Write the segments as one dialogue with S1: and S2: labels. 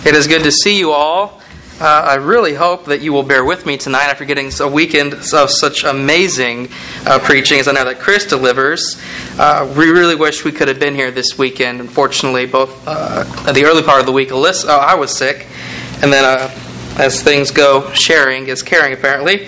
S1: It is good to see you all. I really hope that you will bear with me tonight after getting a weekend of such amazing preaching as I know that Chris delivers. We really wish we could have been here this weekend. Unfortunately, both at the early part of the week, I was sick. And then as things go, sharing is caring apparently.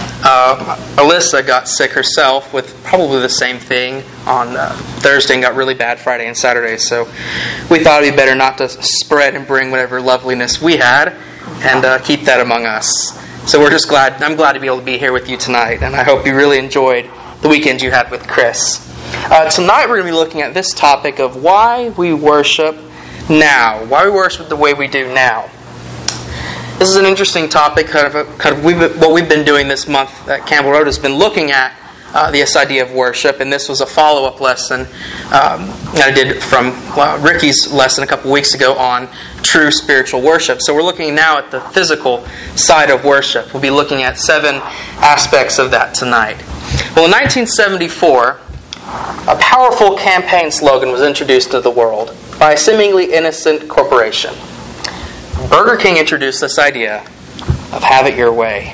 S1: Alyssa got sick herself with probably the same thing on Thursday and got really bad Friday and Saturday. So we thought it'd be better not to spread and bring whatever loveliness we had and keep that among us. So I'm glad to be able to be here with you tonight, and I hope you really enjoyed the weekend you had with Chris. Tonight we're going to be looking at this topic of why we worship now. Why we worship the way we do now. This is an interesting topic. What we've been doing this month at Campbell Road has been looking at this idea of worship, and this was a follow-up lesson that I did from Ricky's lesson a couple weeks ago on true spiritual worship. So we're looking now at the physical side of worship. We'll be looking at 7 aspects of that tonight. Well, in 1974, a powerful campaign slogan was introduced to the world by a seemingly innocent corporation. Burger King introduced this idea of have it your way.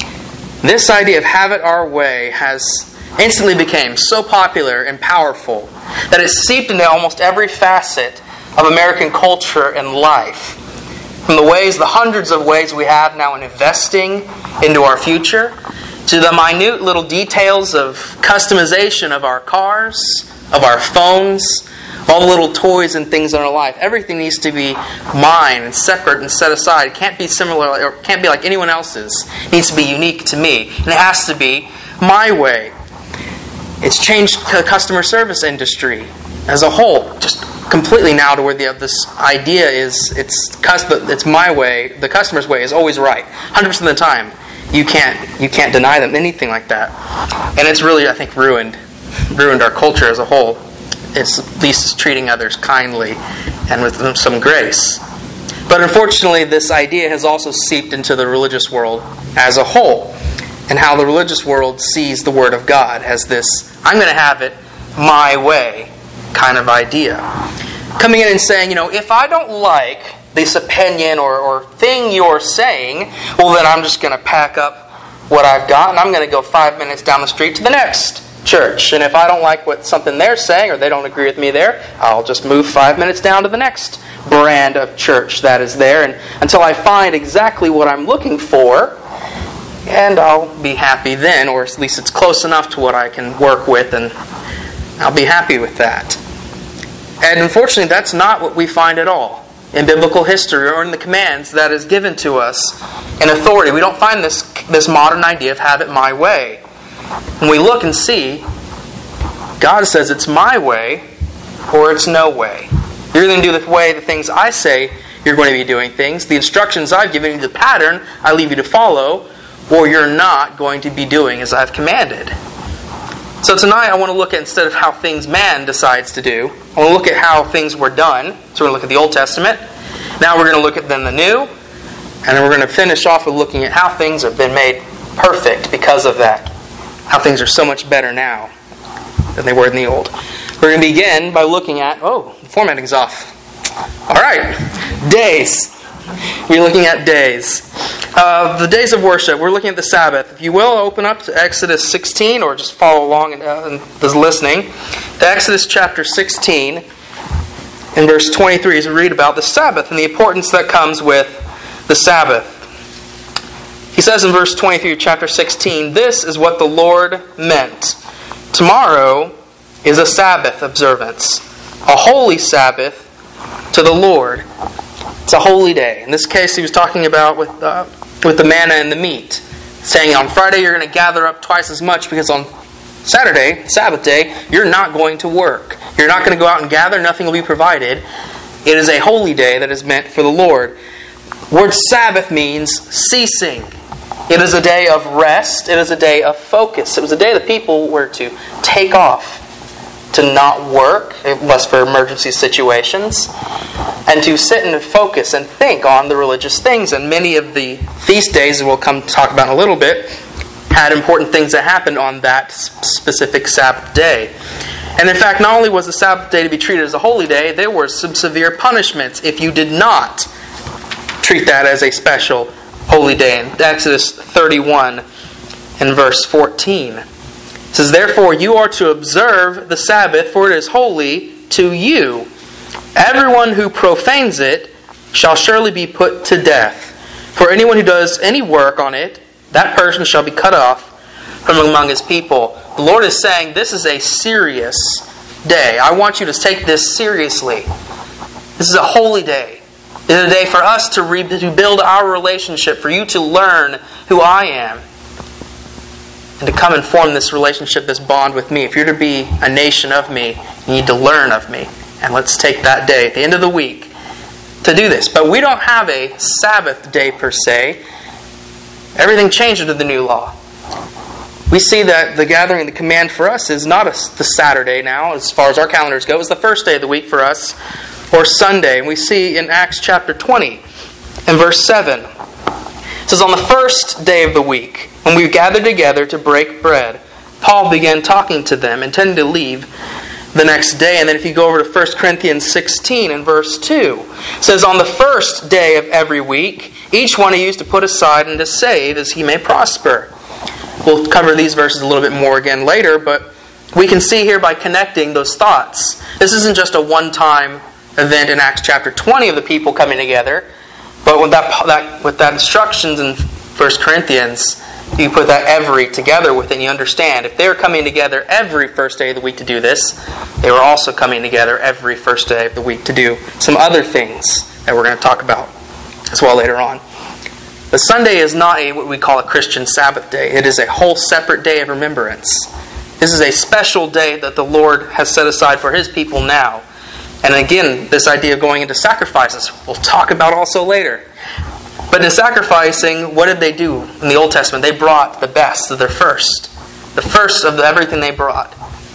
S1: This idea of have it our way has instantly become so popular and powerful that it seeped into almost every facet of American culture and life. From the hundreds of ways we have now in investing into our future, to the minute little details of customization of our cars, of our phones, all the little toys and things in our life. Everything needs to be mine and separate and set aside. It can't be similar or can't be like anyone else's. It needs to be unique to me. And it has to be my way. It's changed the customer service industry as a whole. Just completely now to where this idea is it's my way. The customer's way is always right. 100% of the time. You can't deny them anything like that. And it's really, I think, ruined our culture as a whole. At least it's treating others kindly and with some grace. But unfortunately, this idea has also seeped into the religious world as a whole, and how the religious world sees the Word of God as this, I'm going to have it my way kind of idea. Coming in and saying, if I don't like this opinion or thing you're saying, well then I'm just going to pack up what I've got and I'm going to go 5 minutes down the street to the next church. And if I don't like what something they're saying or they don't agree with me there, I'll just move 5 minutes down to the next brand of church that is there, and until I find exactly what I'm looking for, and I'll be happy then, or at least it's close enough to what I can work with, and I'll be happy with that. And unfortunately, that's not what we find at all in biblical history or in the commands that is given to us in authority. We don't find this modern idea of have it my way. When we look and see, God says it's my way or it's no way. You're going to do the things I say you're going to be doing things. The instructions I've given you, the pattern I leave you to follow, or you're not going to be doing as I've commanded. So tonight I want to look at, instead of how things man decides to do, I want to look at how things were done. So we're going to look at the Old Testament. Now we're going to look at then the New. And then we're going to finish off with looking at how things have been made perfect because of that. How things are so much better now than they were in the old. We're going to begin by looking at, the formatting's off. Alright, days. We're looking at days. The days of worship. We're looking at the Sabbath. If you will, open up to Exodus 16 or just follow along in listening. To Exodus chapter 16 in verse 23 as we read about the Sabbath and the importance that comes with the Sabbath. He says in verse 23 of chapter 16, "This is what the Lord meant. Tomorrow is a Sabbath observance, a holy Sabbath to the Lord." It's a holy day. In this case, he was talking about with the manna and the meat, saying on Friday you're going to gather up twice as much because on Saturday, Sabbath day, you're not going to work. You're not going to go out and gather. Nothing will be provided. It is a holy day that is meant for the Lord. The word Sabbath means ceasing. It is a day of rest. It is a day of focus. It was a day that people were to take off, to not work, unless for emergency situations, and to sit and focus and think on the religious things. And many of the feast days, we'll come talk about in a little bit, had important things that happened on that specific Sabbath day. And in fact, not only was the Sabbath day to be treated as a holy day, there were some severe punishments if you did not treat that as a special holy day. In Exodus 31 and verse 14, it says, "Therefore you are to observe the Sabbath, for it is holy to you. Everyone who profanes it shall surely be put to death. For anyone who does any work on it, that person shall be cut off from among his people." The Lord is saying this is a serious day. I want you to take this seriously. This is a holy day. It is a day for us to build our relationship, for you to learn who I am, and to come and form this relationship, this bond with me. If you're to be a nation of me, you need to learn of me. And let's take that day at the end of the week to do this. But we don't have a Sabbath day per se. Everything changed under the new law. We see that the gathering, the command for us is not the Saturday now, as far as our calendars go. It's the first day of the week for us, or Sunday. And we see in Acts chapter 20 and verse 7. It says, "On the first day of the week, when we gathered together to break bread, Paul began talking to them, intending to leave the next day." And then if you go over to 1 Corinthians 16 and verse 2, it says, "On the first day of every week, each one of you is to put aside and to save as he may prosper." We'll cover these verses a little bit more again later, but we can see here by connecting those thoughts. This isn't just a one-time event in Acts chapter 20 of the people coming together, but with that instructions in 1 Corinthians, you put that every together with it, and you understand if they were coming together every first day of the week to do this, they were also coming together every first day of the week to do some other things that we're going to talk about as well later on. But Sunday is not what we call a Christian Sabbath day. It is a whole separate day of remembrance. This is a special day that the Lord has set aside for His people now. And again, this idea of going into sacrifices, we'll talk about also later. But in sacrificing, what did they do in the Old Testament? They brought the best of their first. The first of everything they brought.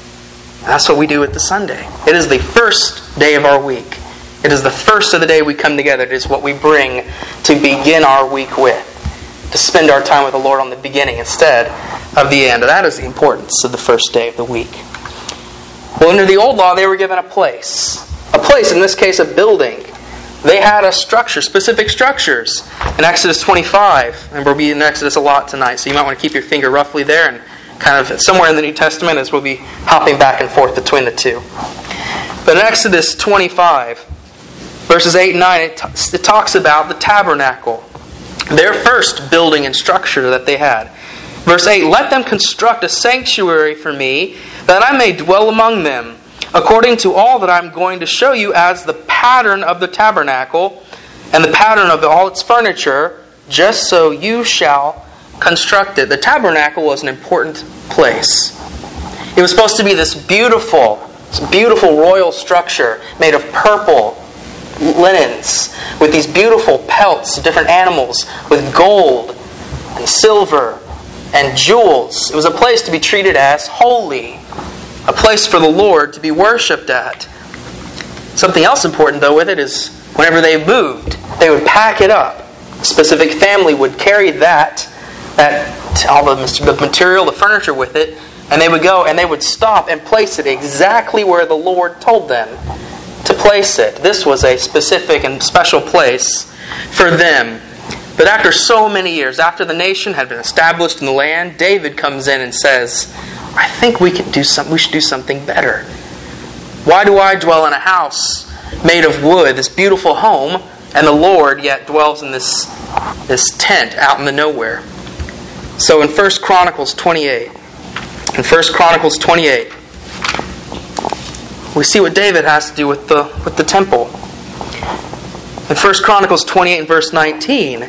S1: And that's what we do with the Sunday. It is the first day of our week. It is the first of the day we come together. It is what we bring to begin our week with. To spend our time with the Lord on the beginning instead of the end. And that is the importance of the first day of the week. Well, under the old law, they were given a place. A place, in this case, a building. They had a structure, specific structures. In Exodus 25, and we'll be in Exodus a lot tonight, so you might want to keep your finger roughly there and kind of somewhere in the New Testament as we'll be hopping back and forth between the two. But in Exodus 25, verses 8 and 9, it talks about the tabernacle. Their first building and structure that they had. Verse 8, "Let them construct a sanctuary for me, that I may dwell among them, according to all that I am going to show you as the pattern of the tabernacle, and the pattern of all its furniture, just so you shall construct it." The tabernacle was an important place. It was supposed to be this beautiful royal structure made of purple linens, with these beautiful pelts of different animals, with gold and silver and jewels. It was a place to be treated as holy, a place for the Lord to be worshipped at. Something else important, though, with it is whenever they moved, they would pack it up. A specific family would carry that all the material, the furniture with it, and they would go and they would stop and place it exactly where the Lord told them to place it. This was a specific and special place for them. But after so many years, after the nation had been established in the land, David comes in and says, "I think we should do something better. Why do I dwell in a house made of wood, this beautiful home, and the Lord yet dwells in this tent out in the nowhere?" So in 1 Chronicles 28, we see what David has to do with the temple. In 1 Chronicles 28 and verse 19,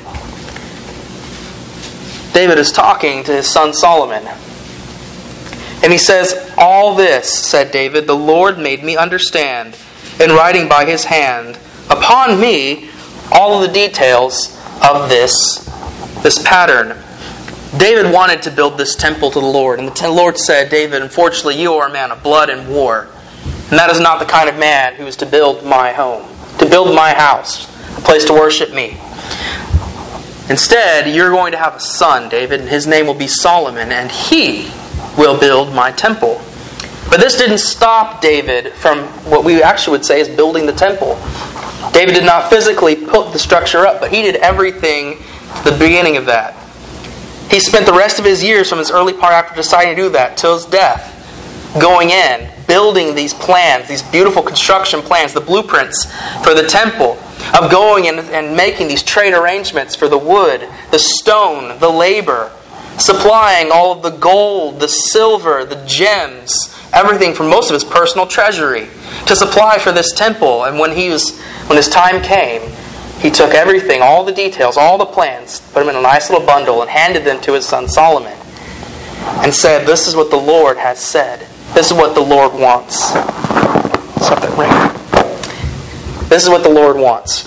S1: David is talking to his son Solomon. And he says, "All this," said David, "the Lord made me understand, in writing by His hand, upon me all of the details of this pattern." David wanted to build this temple to the Lord. And the Lord said, "David, unfortunately you are a man of blood and war. And that is not the kind of man who is to build my home, to build my house, a place to worship me. Instead, you're going to have a son, David, and his name will be Solomon, and he will build my temple." But this didn't stop David from what we actually would say is building the temple. David did not physically put the structure up, but he did everything at the beginning of that. He spent the rest of his years from his early part after deciding to do that till his death, going in, building these plans, these beautiful construction plans, the blueprints for the temple, of going and making these trade arrangements for the wood, the stone, the labor, supplying all of the gold, the silver, the gems, everything from most of his personal treasury to supply for this temple. And when his time came, he took everything, all the details, all the plans, put them in a nice little bundle and handed them to his son Solomon and said, "This is what the Lord has said. This is what the Lord wants." Stop that ring. This is what the Lord wants.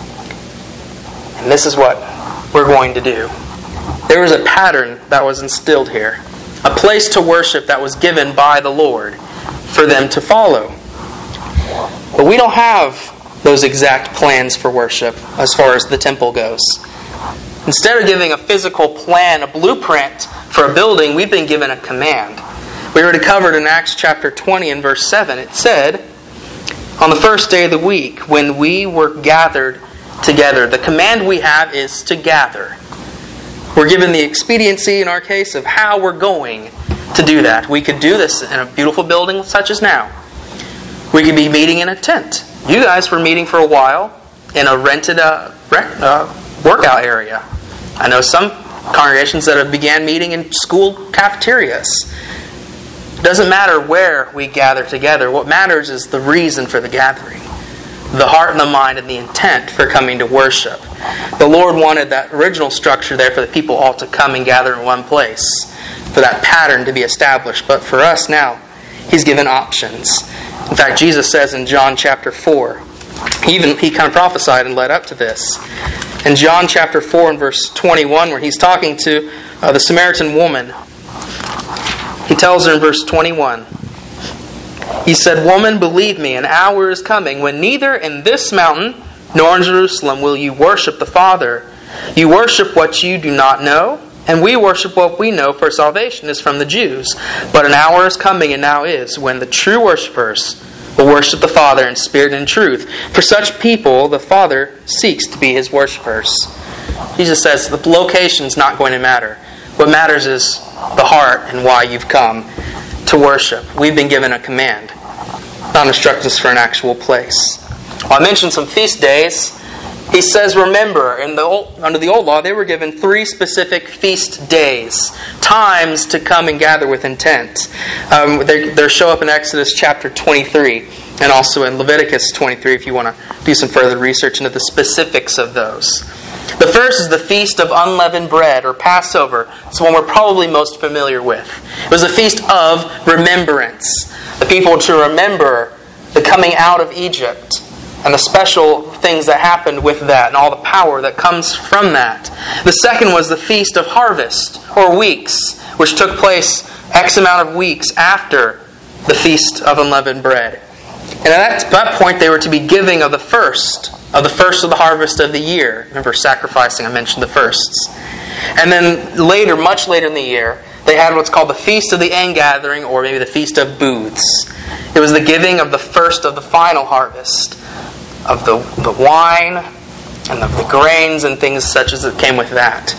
S1: And this is what we're going to do. There was a pattern that was instilled here. A place to worship that was given by the Lord for them to follow. But we don't have those exact plans for worship as far as the temple goes. Instead of giving a physical plan, a blueprint for a building, we've been given a command. We already covered in Acts chapter 20 and verse 7. It said, on the first day of the week, when we were gathered together. The command we have is to gather. We're given the expediency, in our case, of how we're going to do that. We could do this in a beautiful building such as now. We could be meeting in a tent. You guys were meeting for a while in a rented workout area. I know some congregations that have began meeting in school cafeterias. It doesn't matter where we gather together. What matters is the reason for the gathering. The heart and the mind and the intent for coming to worship. The Lord wanted that original structure there for the people all to come and gather in one place. For that pattern to be established. But for us now, He's given options. In fact, Jesus says in John chapter 4, he kind of prophesied and led up to this. In John chapter 4 and verse 21, where He's talking to the Samaritan woman, He tells her in verse 21, He said, "Woman, believe me, an hour is coming when neither in this mountain nor in Jerusalem will you worship the Father. You worship what you do not know, and we worship what we know, for salvation is from the Jews. But an hour is coming, and now is, when the true worshipers will worship the Father in spirit and truth. For such people, the Father seeks to be His worshipers." Jesus says the location's not going to matter. What matters is the heart and why you've come to worship. We've been given a command, not instructions for an actual place. Well, I mentioned some feast days. He says, remember, under the old law, they were given 3 specific feast days, times to come and gather with intent. They show up in Exodus chapter 23 and also in Leviticus 23 if you want to do some further research into the specifics of those. The first is the Feast of Unleavened Bread, or Passover. It's the one we're probably most familiar with. It was a feast of remembrance. The people to remember the coming out of Egypt and the special things that happened with that and all the power that comes from that. The second was the Feast of Harvest, or Weeks, which took place X amount of weeks after the Feast of Unleavened Bread. And at that point, they were to be giving of the first of the harvest of the year. Remember, sacrificing, I mentioned the firsts. And then later, much later in the year, they had what's called the Feast of the Ingathering, or maybe the Feast of Booths. It was the giving of the first of the final harvest, of the wine and of the grains and things such as it came with that.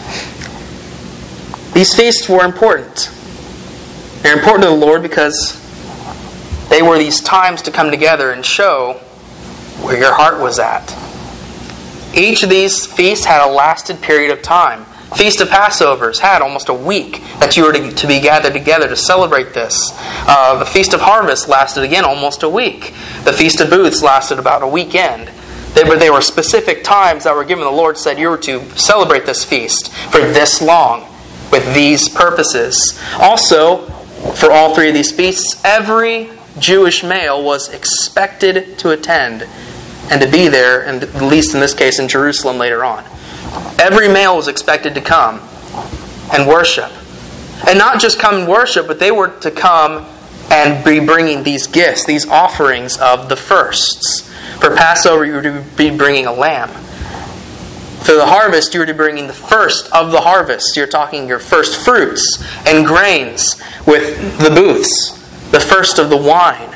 S1: These feasts were important. They're important to the Lord because they were these times to come together and show where your heart was at. Each of these feasts had a lasted period of time. Feast of Passovers had almost a week that you were to be gathered together to celebrate this. The Feast of Harvest lasted again almost a week. The Feast of Booths lasted about a weekend. They were specific times that were given. The Lord said you were to celebrate this feast for this long with these purposes. Also, for all 3 of these feasts, every Jewish male was expected to attend and to be there, and at least in this case in Jerusalem later on. Every male was expected to come and worship. And not just come and worship, but they were to come and be bringing these gifts, these offerings of the firsts. For Passover, you were to be bringing a lamb. For the harvest, you were to be bringing the first of the harvest. You're talking your first fruits and grains with the booths. The first of the wine.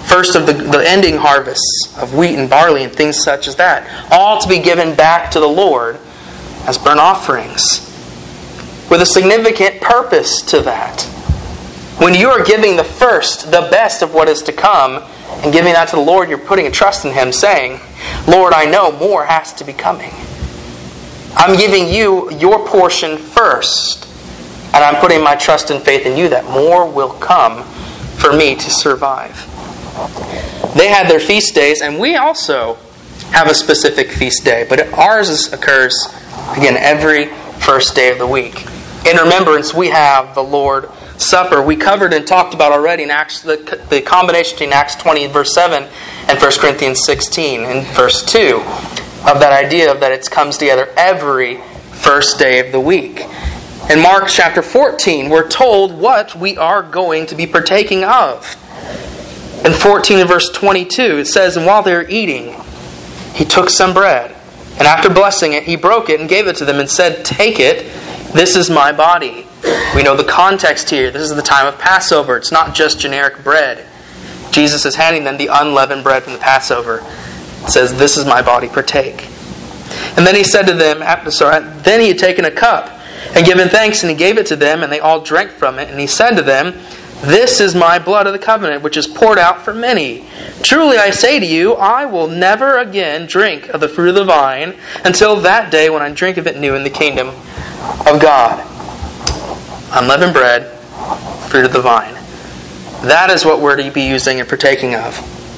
S1: first of the ending harvests of wheat and barley and things such as that, all to be given back to the Lord as burnt offerings, with a significant purpose to that. When you are giving the first, the best of what is to come, and giving that to the Lord, you're putting a trust in Him, saying, Lord, I know more has to be coming. I'm giving you your portion first, and I'm putting my trust and faith in you that more will come for me to survive. They had their feast days, and we also have a specific feast day, but ours occurs, again, every first day of the week. In remembrance, we have the Lord's Supper. We covered and talked about already in Acts, the combination between Acts 20 verse 7 and 1 Corinthians 16 and verse 2 of that idea of that it comes together every first day of the week. In Mark chapter 14, we're told what we are going to be partaking of. In 14 and verse 22, it says, And while they were eating, He took some bread, and after blessing it, He broke it and gave it to them and said, Take it, this is my body. We know the context here. This is the time of Passover. It's not just generic bread. Jesus is handing them the unleavened bread from the Passover. It says, This is my body, partake. And then He said to them, then He had taken a cup and given thanks, and He gave it to them, and they all drank from it. And He said to them, This is my blood of the covenant, which is poured out for many. Truly I say to you, I will never again drink of the fruit of the vine until that day when I drink of it new in the kingdom of God. Unleavened bread, fruit of the vine. That is what we're to be using and partaking of.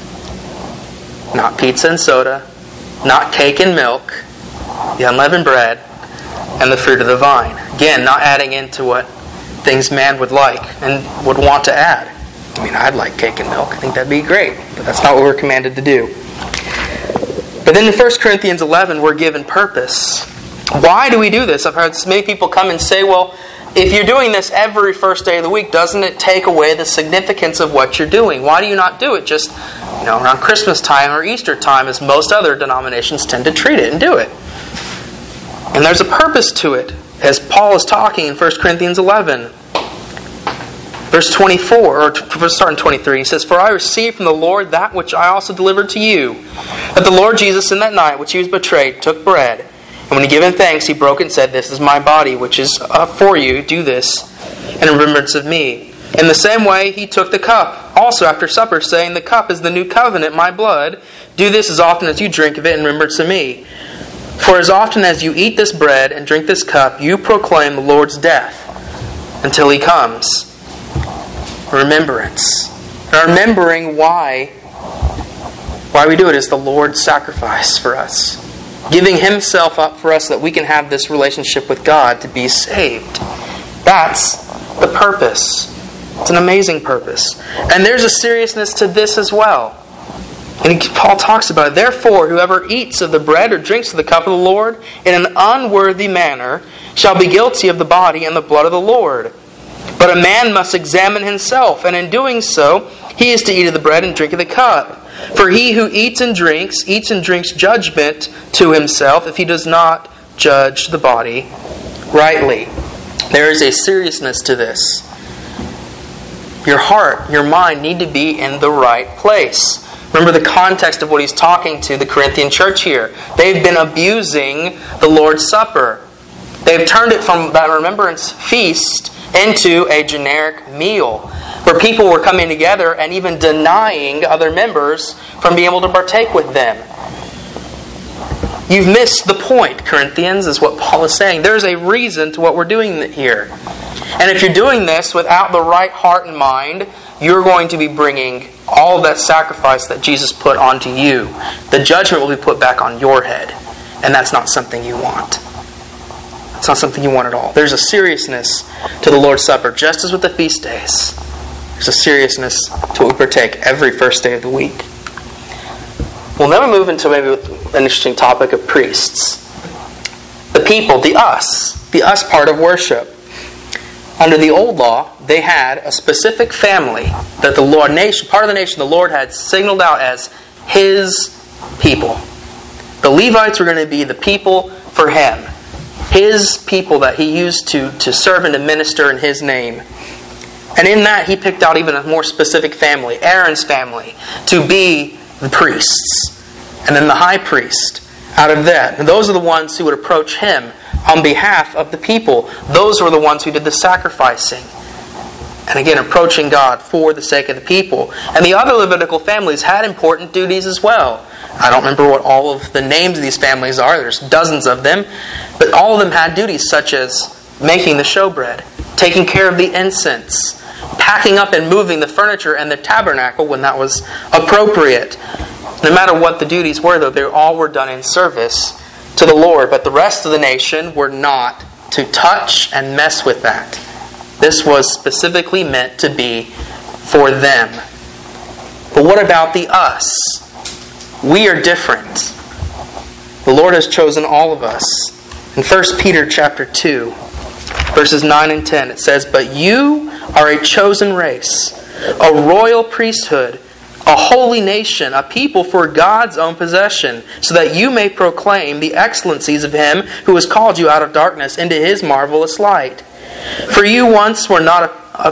S1: Not pizza and soda, not cake and milk, the unleavened bread, and the fruit of the vine. Again, not adding into what things man would like and would want to add. I mean, I'd like cake and milk. I think that'd be great. But that's not what we're commanded to do. But then in 1 Corinthians 11, we're given purpose. Why do we do this? I've heard many people come and say, well, if you're doing this every first day of the week, doesn't it take away the significance of what you're doing? Why do you not do it just around Christmas time or Easter time, as most other denominations tend to treat it and do it? And there's a purpose to it, as Paul is talking in 1 Corinthians 11. Verse 24, or starting 23, he says, For I received from the Lord that which I also delivered to you, that the Lord Jesus in that night which He was betrayed took bread, and when He given thanks, He broke it and said, This is my body, which is for you. Do this in remembrance of me. In the same way, He took the cup also after supper, saying, The cup is the new covenant, my blood. Do this as often as you drink of it in remembrance of me. For as often as you eat this bread and drink this cup, you proclaim the Lord's death until He comes. Remembrance. And remembering why we do it is the Lord's sacrifice for us. Giving Himself up for us so that we can have this relationship with God to be saved. That's the purpose. It's an amazing purpose. And there's a seriousness to this as well. And Paul talks about it. Therefore, whoever eats of the bread or drinks of the cup of the Lord in an unworthy manner shall be guilty of the body and the blood of the Lord. But a man must examine himself, and in doing so, he is to eat of the bread and drink of the cup. For he who eats and drinks judgment to himself if he does not judge the body rightly. There is a seriousness to this. Your heart, your mind need to be in the right place. Remember the context of what he's talking to the Corinthian church here. They've been abusing the Lord's Supper. They've turned it from that remembrance feast into a generic meal, where people were coming together and even denying other members from being able to partake with them. You've missed the point, Corinthians, is what Paul is saying. There's a reason to what we're doing here. And if you're doing this without the right heart and mind, you're going to be bringing all of that sacrifice that Jesus put onto you. The judgment will be put back on your head. And that's not something you want. It's not something you want at all. There's a seriousness to the Lord's Supper, just as with the feast days. There's a seriousness to what we partake every first day of the week. We'll never move into maybe an interesting topic of priests. The people, the us part of worship. Under the old law, they had a specific family that the Lord, part of the nation, the Lord had signaled out as His people. The Levites were going to be the people for Him. His people that He used to serve and to minister in His name. And in that, he picked out even a more specific family, Aaron's family, to be the priests. And then the high priest out of that. And those are the ones who would approach him on behalf of the people. Those were the ones who did the sacrificing. And again, approaching God for the sake of the people. And the other Levitical families had important duties as well. I don't remember what all of the names of these families are. There's dozens of them. But all of them had duties such as making the showbread, taking care of the incense, packing up and moving the furniture and the tabernacle when that was appropriate. No matter what the duties were, though, they all were done in service to the Lord. But the rest of the nation were not to touch and mess with that. This was specifically meant to be for them. But what about the us? We are different. The Lord has chosen all of us. In 1 Peter chapter 2, verses 9 and 10, it says, "But you are a chosen race, a royal priesthood, a holy nation, a people for God's own possession, so that you may proclaim the excellencies of Him who has called you out of darkness into His marvelous light. For you once were not a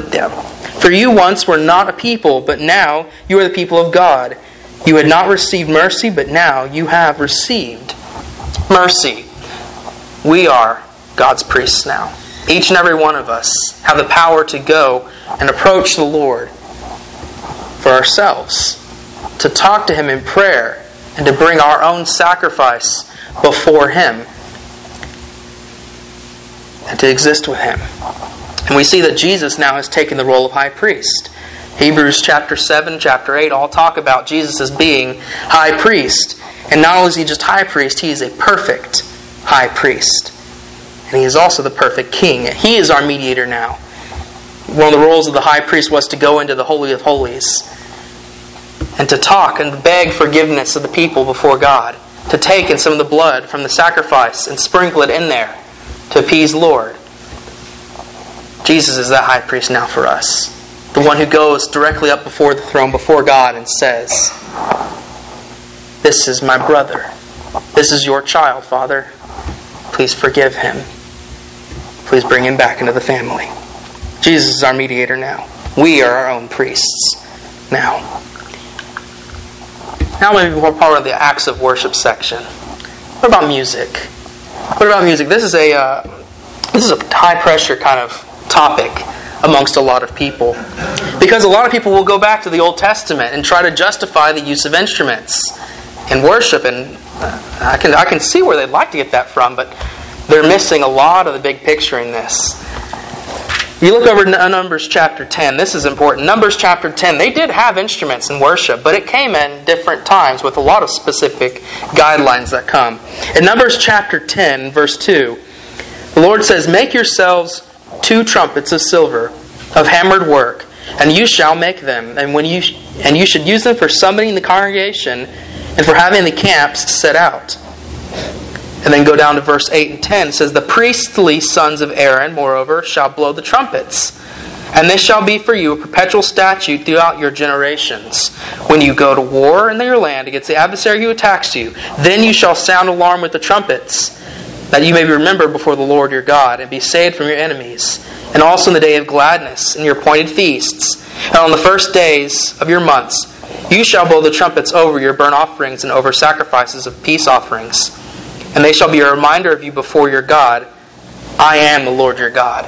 S1: people, but now you are the people of God. You had not received mercy, but now you have received mercy." We are God's priests now. Each and every one of us have the power to go and approach the Lord for ourselves, to talk to Him in prayer, and to bring our own sacrifice before Him, and to exist with Him. And we see that Jesus now has taken the role of high priest. Hebrews chapter 7, chapter 8 all talk about Jesus as being high priest. And not only is He just high priest, He is a perfect high priest. And He is also the perfect king. He is our mediator now. One of the roles of the high priest was to go into the Holy of Holies and to talk and beg forgiveness of the people before God. To take in some of the blood from the sacrifice and sprinkle it in there to appease the Lord. Jesus is that high priest now for us. The one who goes directly up before the throne, before God, and says, "This is my brother. This is your child, Father. Please forgive him. Please bring him back into the family." Jesus is our mediator now. We are our own priests now. Now maybe we're part of the Acts of Worship section. What about music? What about music? This is a high pressure kind of topic amongst a lot of people, because a lot of people will go back to the Old Testament and try to justify the use of instruments in worship, and I can see where they'd like to get that from, but they're missing a lot of the big picture in this. You look over Numbers chapter 10. This is important. Numbers chapter 10, they did have instruments in worship, but it came in different times with a lot of specific guidelines that come. In Numbers chapter 10, verse 2, the Lord says, "Make yourselves 2 trumpets of silver, of hammered work, and you shall make them, and you should use them for summoning the congregation and for having the camps set out." And then go down to verse 8 and 10. It says, "The priestly sons of Aaron, moreover, shall blow the trumpets. And this shall be for you a perpetual statute throughout your generations. When you go to war in your land against the adversary who attacks you, then you shall sound alarm with the trumpets, that you may be remembered before the Lord your God, and be saved from your enemies. And also in the day of gladness, in your appointed feasts, and on the first days of your months, you shall blow the trumpets over your burnt offerings and over sacrifices of peace offerings. And they shall be a reminder of you before your God. I am the Lord your God."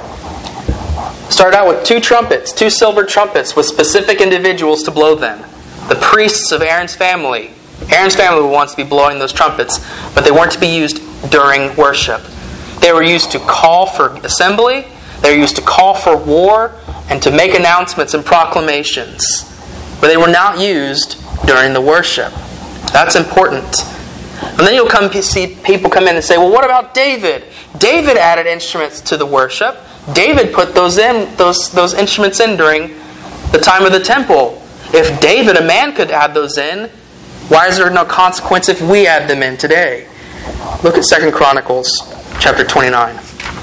S1: Start out with 2 trumpets, 2 silver trumpets with specific individuals to blow them. The priests of Aaron's family. Aaron's family wants to be blowing those trumpets, but they weren't to be used during worship. They were used to call for assembly, they were used to call for war, and to make announcements and proclamations. But they were not used during the worship. That's important. And then you'll see people come in and say, "Well, what about David? David added instruments to the worship. David put those instruments in during the time of the temple. If David, a man, could add those in, why is there no consequence if we add them in today?" Look at 2 Chronicles chapter 29.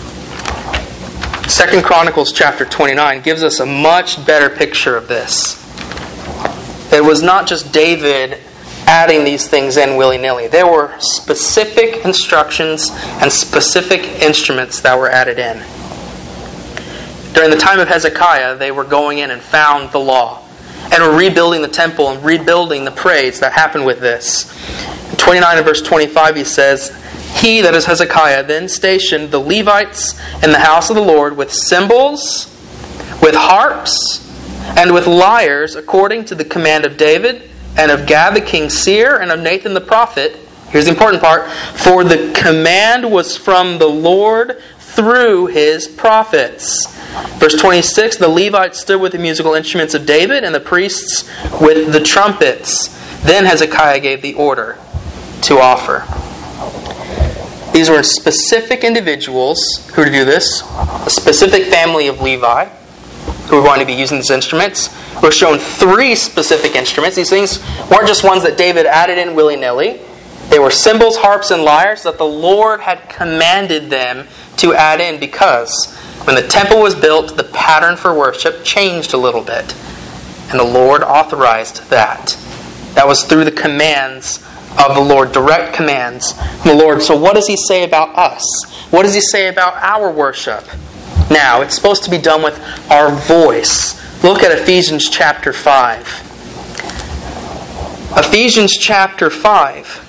S1: 2 Chronicles chapter 29 gives us a much better picture of this. It was not just David adding these things in willy-nilly. There were specific instructions and specific instruments that were added in. During the time of Hezekiah, they were going in and found the law, and were rebuilding the temple and rebuilding the praise that happened with this. In 29 and verse 25 he says, "He," that is Hezekiah, "then stationed the Levites in the house of the Lord with cymbals, with harps, and with lyres, according to the command of David, and of Gad the king's seer, and of Nathan the prophet." Here's the important part. "For the command was from the Lord through his prophets." Verse 26, "The Levites stood with the musical instruments of David, and the priests with the trumpets. Then Hezekiah gave the order to offer." These were specific individuals who were to do this. A specific family of Levi who were going to be using these instruments. We're shown 3 specific instruments. These things weren't just ones that David added in willy-nilly. They were cymbals, harps, and lyres that the Lord had commanded them to add in, because when the temple was built, the pattern for worship changed a little bit. And the Lord authorized that. That was through the commands of the Lord, direct commands from the Lord. So what does He say about us? What does He say about our worship? Now, it's supposed to be done with our voice. Look at Ephesians chapter 5. Ephesians chapter 5.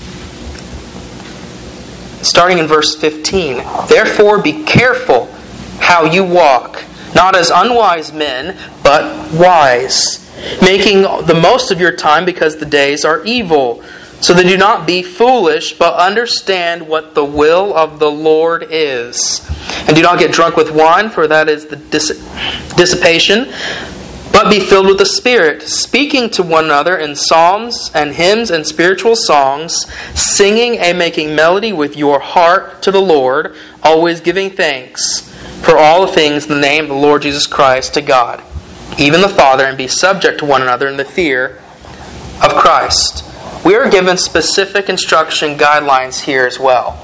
S1: Starting in verse 15. "Therefore be careful how you walk, not as unwise men, but wise, making the most of your time because the days are evil. So then do not be foolish, but understand what the will of the Lord is. And do not get drunk with wine, for that is the dissipation, but be filled with the Spirit, speaking to one another in psalms and hymns and spiritual songs, singing and making melody with your heart to the Lord, always giving thanks for all things in the name of the Lord Jesus Christ to God, even the Father, and be subject to one another in the fear of Christ." We are given specific instruction guidelines here as well.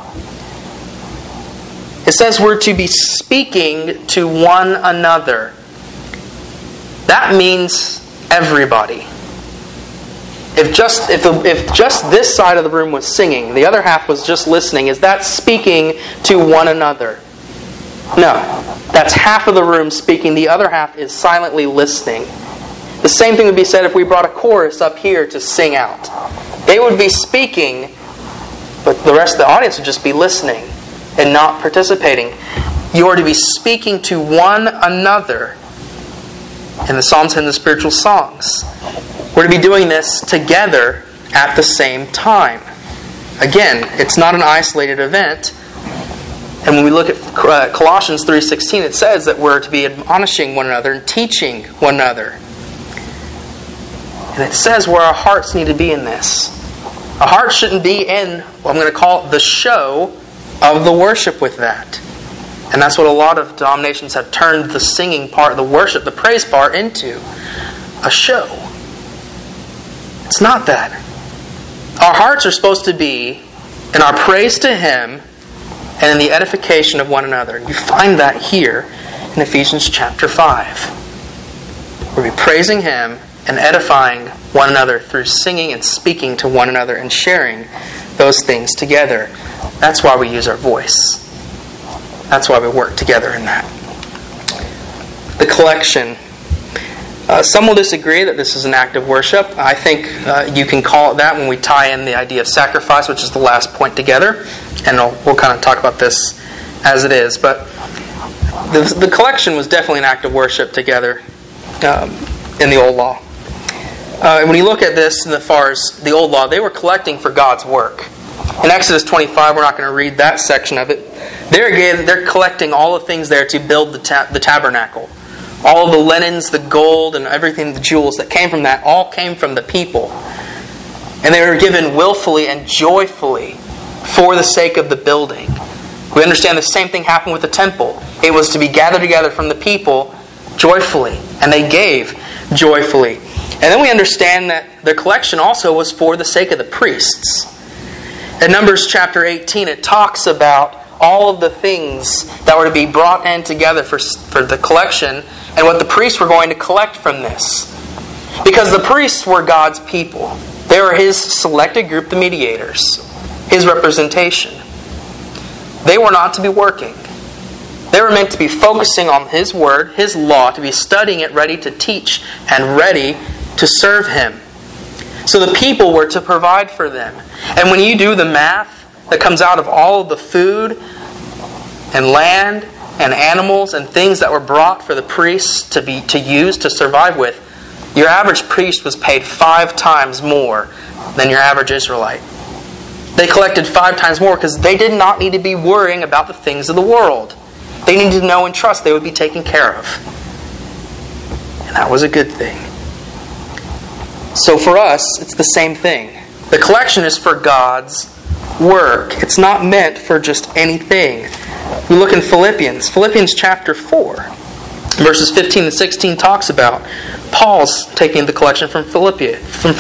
S1: It says we're to be speaking to one another. That means everybody. If just this side of the room was singing, the other half was just listening, is that speaking to one another? No. That's half of the room speaking, the other half is silently listening. The same thing would be said if we brought a chorus up here to sing out. They would be speaking, but the rest of the audience would just be listening and not participating. You are to be speaking to one another in the psalms and the spiritual songs. We're to be doing this together at the same time. Again, it's not an isolated event. And when we look at Colossians 3:16, it says that we're to be admonishing one another and teaching one another. And it says where our hearts need to be in this. Our hearts shouldn't be in what I'm going to call the show of the worship with that. And that's what a lot of denominations have turned the singing part, the worship, the praise part into. A show. It's not that. Our hearts are supposed to be in our praise to Him and in the edification of one another. You find that here in Ephesians chapter 5. We'll be praising Him and edifying one another through singing and speaking to one another and sharing those things together. That's why we use our voice. That's why we work together in that. The collection. Some will disagree that this is an act of worship. I think you can call it that when we tie in the idea of sacrifice, which is the last point together. And we'll kind of talk about this as it is. But the collection was definitely an act of worship together in the Old Law. When you look at this as far as the Old Law, they were collecting for God's work. In Exodus 25, we're not going to read that section of it. They're collecting all the things there to build the tabernacle. All of the linens, the gold, and everything, the jewels that came from that, all came from the people. And they were given willfully and joyfully for the sake of the building. We understand the same thing happened with the temple. It was to be gathered together from the people joyfully. And they gave joyfully. And then we understand that the collection also was for the sake of the priests. In Numbers chapter 18, it talks about all of the things that were to be brought in together for the collection and what the priests were going to collect from this. Because the priests were God's people. They were His selected group, the mediators. His representation. They were not to be working. They were meant to be focusing on His Word, His law, to be studying it, ready to teach and ready to serve Him. So the people were to provide for them. And when you do the math that comes out of all of the food and land and animals and things that were brought for the priests to use to survive with, your average priest was paid 5 times more than your average Israelite. They collected 5 times more because they did not need to be worrying about the things of the world. They needed to know and trust they would be taken care of. And that was a good thing. So for us, it's the same thing. The collection is for God's work. It's not meant for just anything. We look in Philippians. Philippians chapter 4, verses 15 and 16 talks about Paul's taking the collection from Philippi.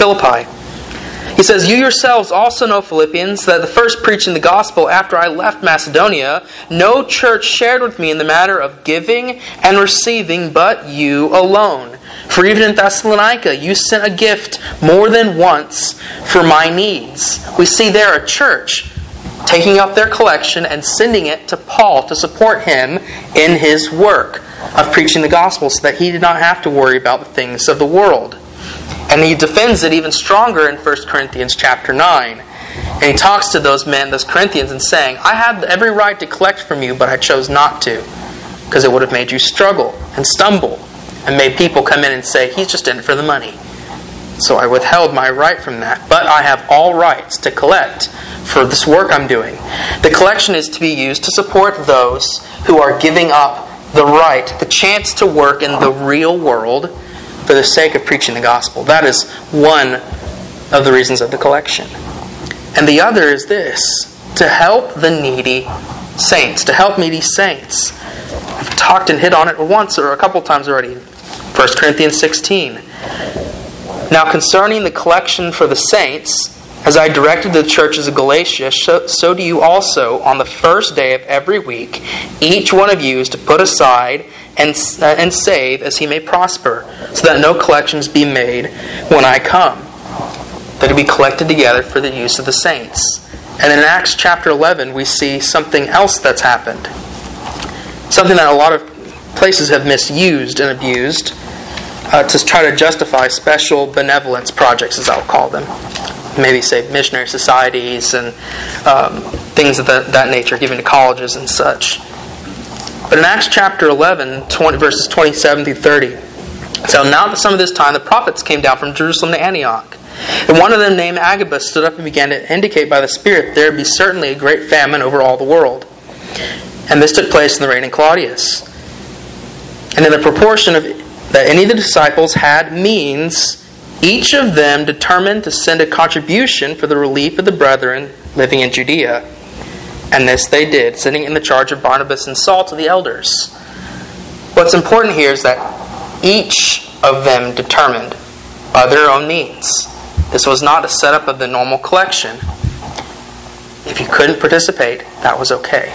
S1: He says, "You yourselves also know, Philippians, that the first preaching the gospel after I left Macedonia, no church shared with me in the matter of giving and receiving but you alone. For even in Thessalonica you sent a gift more than once for my needs." We see there a church taking up their collection and sending it to Paul to support him in his work of preaching the gospel so that he did not have to worry about the things of the world. And he defends it even stronger in 1 Corinthians chapter 9. And he talks to those men, those Corinthians, and saying, "I had every right to collect from you, but I chose not to, because it would have made you struggle and stumble and made people come in and say, 'He's just in it for the money.' So I withheld my right from that. But I have all rights to collect for this work I'm doing." The collection is to be used to support those who are giving up the right, the chance to work in the real world for the sake of preaching the gospel. That is one of the reasons of the collection. And the other is this: to help the needy saints, to help needy saints. I've talked and hit on it once or a couple times already. 1 Corinthians 16. "Now concerning the collection for the saints, as I directed the churches of Galatia, so do you also on the first day of every week. Each one of you is to put aside and save as he may prosper, so that no collections be made when I come. That it be collected together for the use of the saints." And in Acts chapter 11, we see something else that's happened. Something that a lot of places have misused and abused to try to justify special benevolence projects, as I'll call them. Maybe say missionary societies and things of that nature, given to colleges and such. But in Acts chapter 11, verses 27 through 30, "So now at some of this time, the prophets came down from Jerusalem to Antioch. And one of them, named Agabus, stood up and began to indicate by the Spirit there would be certainly a great famine over all the world. And this took place in the reign of Claudius. And in the proportion that any of the disciples had means, each of them determined to send a contribution for the relief of the brethren living in Judea. And this they did, sitting in the charge of Barnabas and Saul to the elders." What's important here is that each of them determined by their own means. This was not a setup of the normal collection. If you couldn't participate, that was okay.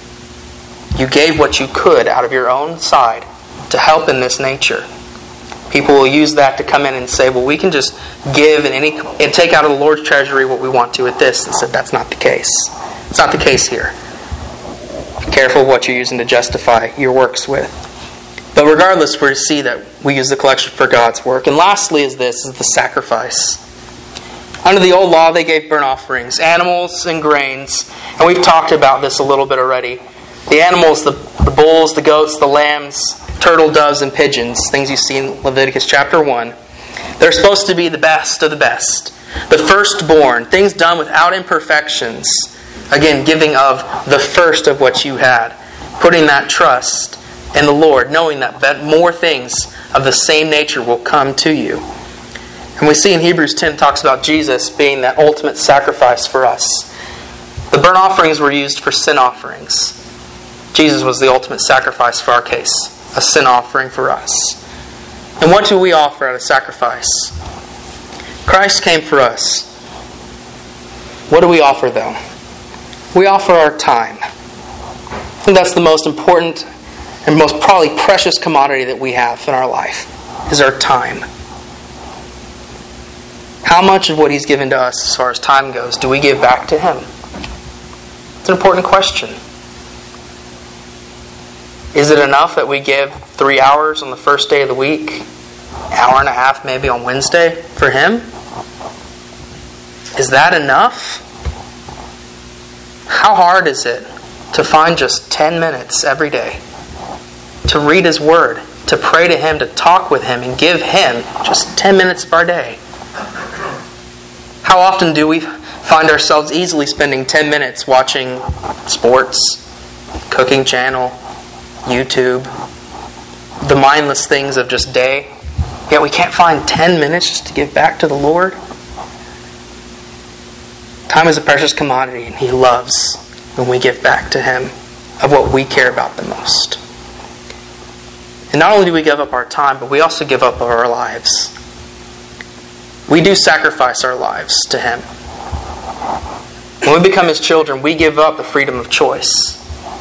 S1: You gave what you could out of your own side to help in this nature. People will use that to come in and say, "Well, we can just give and take out of the Lord's treasury what we want to with this." And said, that's not the case. It's not the case here. Be careful of what you're using to justify your works with. But regardless, we see that we use the collection for God's work. And lastly is the sacrifice. Under the old law, they gave burnt offerings, animals and grains. And we've talked about this a little bit already. The animals, the bulls, the goats, the lambs, turtle doves, and pigeons, things you see in Leviticus chapter 1. They're supposed to be the best of the best. The firstborn, things done without imperfections. Again, giving of the first of what you had. Putting that trust in the Lord, knowing that more things of the same nature will come to you. And we see in Hebrews 10 talks about Jesus being that ultimate sacrifice for us. The burnt offerings were used for sin offerings. Jesus was the ultimate sacrifice for our case. A sin offering for us. And what do we offer at a sacrifice? Christ came for us. What do we offer though? We offer our time. I think that's the most important and most probably precious commodity that we have in our life, is our time. How much of what He's given to us as far as time goes do we give back to Him? It's an important question. Is it enough that we give 3 hours on the first day of the week, hour and a half maybe on Wednesday for Him? Is that enough? How hard is it to find just 10 minutes every day to read His Word, to pray to Him, to talk with Him, and give Him just 10 minutes of our day? How often do we find ourselves easily spending 10 minutes watching sports, cooking channel, YouTube, the mindless things of just day, yet we can't find 10 minutes just to give back to the Lord? Time is a precious commodity, and He loves when we give back to Him of what we care about the most. And not only do we give up our time, but we also give up our lives. We do sacrifice our lives to Him. When we become His children, we give up the freedom of choice.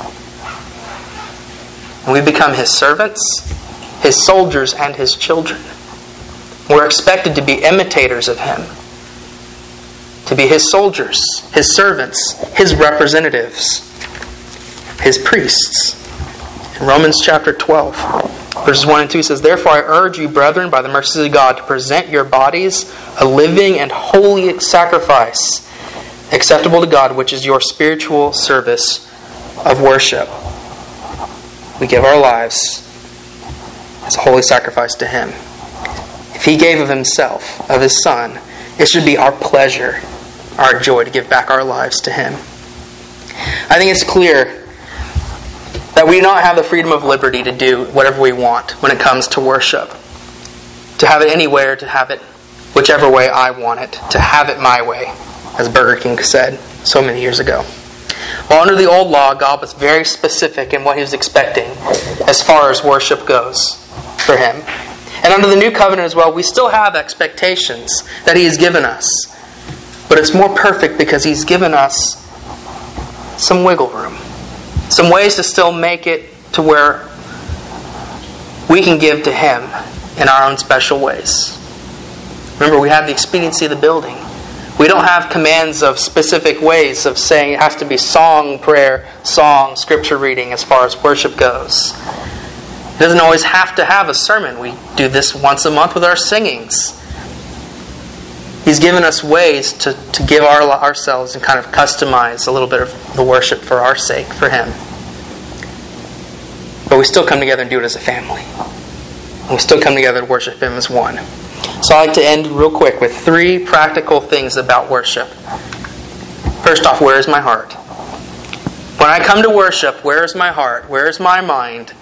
S1: When we become His servants, His soldiers, and His children, we're expected to be imitators of Him. To be His soldiers, His servants, His representatives, His priests. In Romans chapter 12, verses 1 and 2 says, "Therefore I urge you, brethren, by the mercies of God, to present your bodies a living and holy sacrifice, acceptable to God, which is your spiritual service of worship." We give our lives as a holy sacrifice to Him. If He gave of Himself, of His Son, it should be our pleasure, our joy to give back our lives to Him. I think it's clear that we don't have the freedom of liberty to do whatever we want when it comes to worship. To have it anywhere, to have it whichever way I want it, to have it my way, as Burger King said so many years ago. Well, under the old law, God was very specific in what He was expecting as far as worship goes for Him. And under the new covenant as well, we still have expectations that He has given us. But it's more perfect because He's given us some wiggle room. Some ways to still make it to where we can give to Him in our own special ways. Remember, we have the expediency of the building. We don't have commands of specific ways of saying it has to be song, prayer, song, scripture reading as far as worship goes. It doesn't always have to have a sermon. We do this once a month with our singings. He's given us ways to give ourselves and kind of customize a little bit of the worship for our sake, for Him. But we still come together and do it as a family. And we still come together to worship Him as one. So I'd like to end real quick with 3 practical things about worship. First off, where is my heart? When I come to worship, where is my heart? Where is my mind?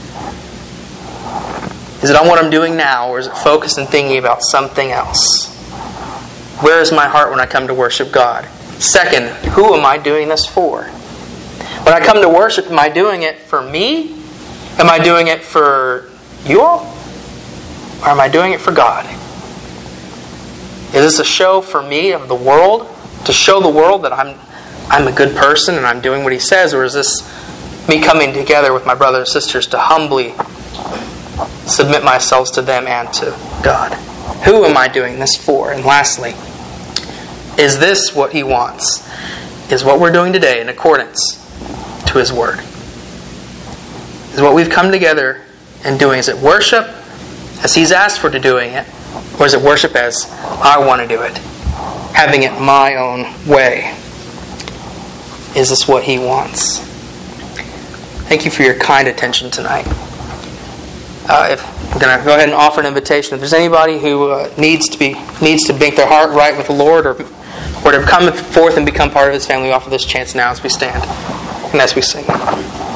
S1: Is it on what I'm doing now, or is it focused and thinking about something else? Where is my heart when I come to worship God? Second, who am I doing this for? When I come to worship, am I doing it for me? Am I doing it for you all? Or am I doing it for God? Is this a show for me of the world? To show the world that I'm a good person and I'm doing what He says? Or is this me coming together with my brothers and sisters to humbly submit myself to them and to God? Who am I doing this for? And lastly, is this what He wants? Is what we're doing today in accordance to His Word? Is what we've come together and doing, is it worship as He's asked for to doing it? Or is it worship as I want to do it? Having it my own way? Is this what He wants? Thank you for your kind attention tonight. If I'm going to go ahead and offer an invitation. If there's anybody who needs to make their heart right with the Lord, or to come forth and become part of His family, we offer this chance now as we stand and as we sing.